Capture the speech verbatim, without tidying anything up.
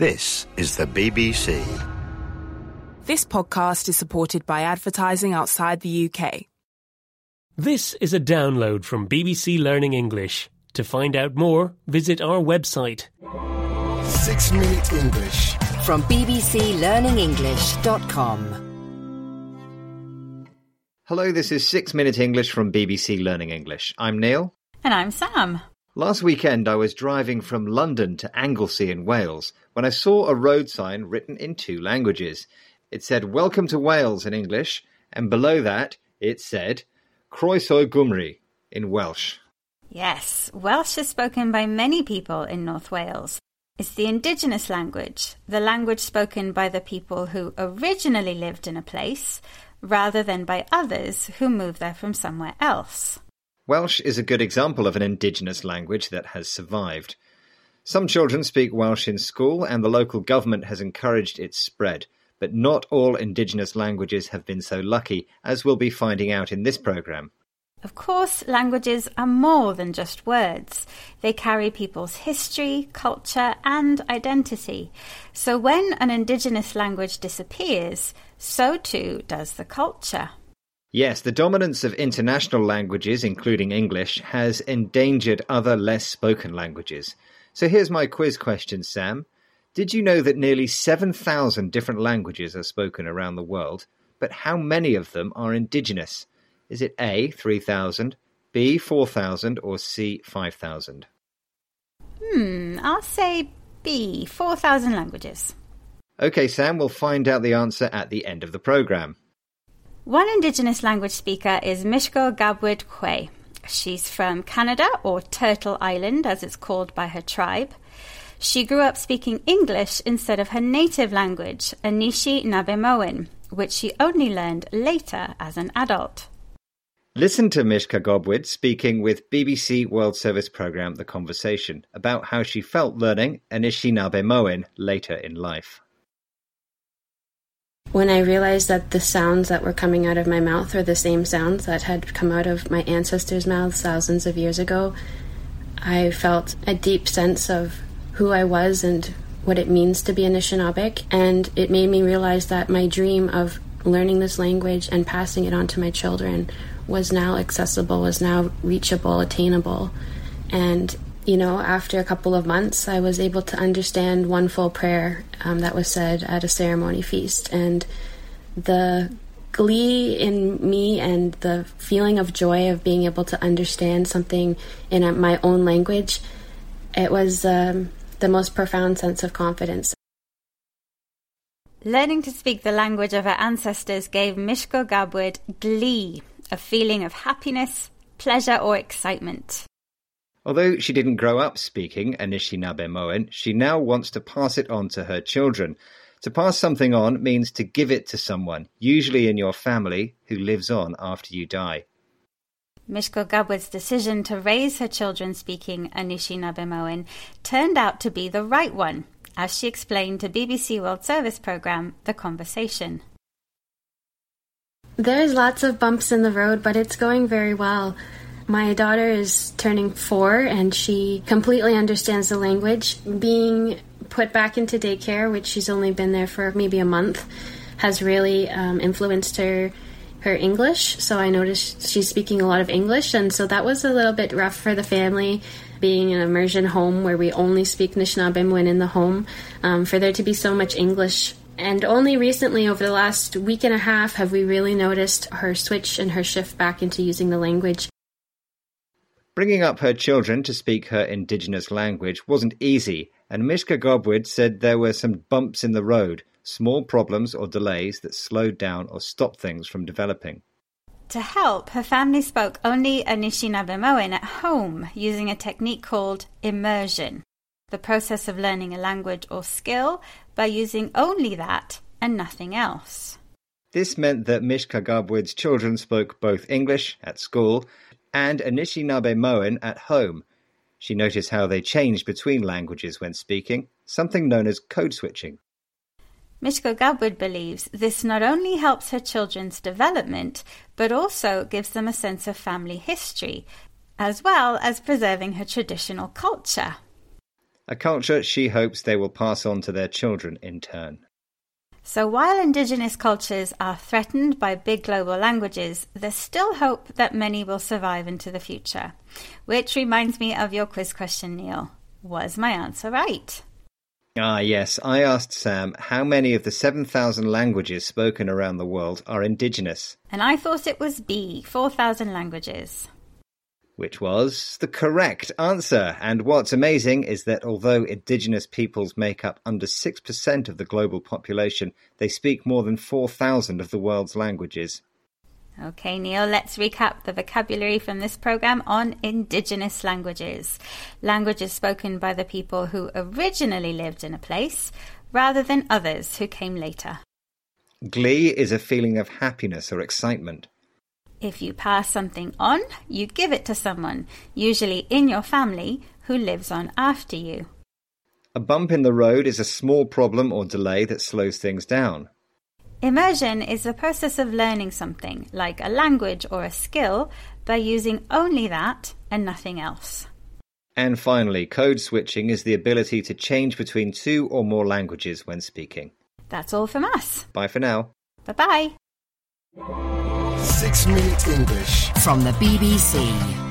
This is the B B C. This podcast is supported by advertising outside the U K. This is a download from B B C Learning English. To find out more, visit our website. Six Minute English from b b c learning english dot com. Hello, this is Six Minute English from B B C Learning English. I'm Neil. And I'm Sam. Last weekend I was driving from London to Anglesey in Wales when I saw a road sign written in two languages. It said, "Welcome to Wales" in English, and below that it said, "Croeso Gymru" in Welsh. Yes, Welsh is spoken by many people in North Wales. It's the indigenous language, the language spoken by the people who originally lived in a place, rather than by others who moved there from somewhere else. Welsh is a good example of an indigenous language that has survived. Some children speak Welsh in school, and the local government has encouraged its spread. But not all indigenous languages have been so lucky, as we'll be finding out in this programme. Of course, languages are more than just words. They carry people's history, culture, and identity. So when an indigenous language disappears, so too does the culture. Yes, the dominance of international languages, including English, has endangered other less spoken languages. So here's my quiz question, Sam. Did you know that nearly seven thousand different languages are spoken around the world, but how many of them are indigenous? Is it A, three thousand, B, four thousand, or C, five thousand? Hmm, I'll say B, four thousand languages. OK, Sam, we'll find out the answer at the end of the programme. One indigenous language speaker is Mishko Gabwyd Kwe. She's from Canada, or Turtle Island, as it's called by her tribe. She grew up speaking English instead of her native language, Anishinaabe, which she only learned later as an adult. Listen to Mishka Gabwyd speaking with B B C World Service programme The Conversation about how she felt learning Anishinaabe later in life. When I realized that the sounds that were coming out of my mouth are the same sounds that had come out of my ancestors' mouths thousands of years ago, I felt a deep sense of who I was and what it means to be Anishinaabe, and it made me realize that my dream of learning this language and passing it on to my children was now accessible, was now reachable, attainable. And you know, after a couple of months, I was able to understand one full prayer um, that was said at a ceremony feast. And the glee in me and the feeling of joy of being able to understand something in a, my own language, it was um, the most profound sense of confidence. Learning to speak the language of her ancestors gave Mishko Gabwyd glee, a feeling of happiness, pleasure, or excitement. Although she didn't grow up speaking Anishinaabe, she now wants to pass it on to her children. To pass something on means to give it to someone, usually in your family, who lives on after you die. Mishko Gabwyd's decision to raise her children speaking Anishinaabe turned out to be the right one, as she explained to B B C World Service programme The Conversation. There's lots of bumps in the road, but it's going very well. My daughter is turning four and she completely understands the language. Being put back into daycare, which she's only been there for maybe a month, has really um, influenced her her English. So I noticed she's speaking a lot of English, and so that was a little bit rough for the family, being an immersion home where we only speak Anishinaabe when in the home, um, for there to be so much English. And only recently, over the last week and a half, have we really noticed her switch and her shift back into using the language. Bringing up her children to speak her indigenous language wasn't easy, and Mishka Gabwyd said there were some bumps in the road, small problems or delays that slowed down or stopped things from developing. To help, her family spoke only Anishinaabe at home, using a technique called immersion, the process of learning a language or skill by using only that and nothing else. This meant that Mishka Gabwyd's children spoke both English at school and Anishinaabe at home. She noticed how they changed between languages when speaking, something known as code switching. Mishko Gabwyd believes this not only helps her children's development, but also gives them a sense of family history, as well as preserving her traditional culture. a culture she hopes they will pass on to their children in turn. So while Indigenous cultures are threatened by big global languages, there's still hope that many will survive into the future. Which reminds me of your quiz question, Neil. Was my answer right? Ah, yes. I asked Sam how many of the seven thousand languages spoken around the world are indigenous. And I thought it was B, four thousand languages. Which was the correct answer. And what's amazing is that although indigenous peoples make up under six percent of the global population, they speak more than four thousand of the world's languages. Okay, Neil, let's recap the vocabulary from this programme on Indigenous languages. Languages spoken by the people who originally lived in a place, rather than others who came later. Glee is a feeling of happiness or excitement. If you pass something on, you give it to someone, usually in your family, who lives on after you. A bump in the road is a small problem or delay that slows things down. Immersion is the process of learning something, like a language or a skill, by using only that and nothing else. And finally, code switching is the ability to change between two or more languages when speaking. That's all from us. Bye for now. Bye-bye. Six Minute English from the B B C.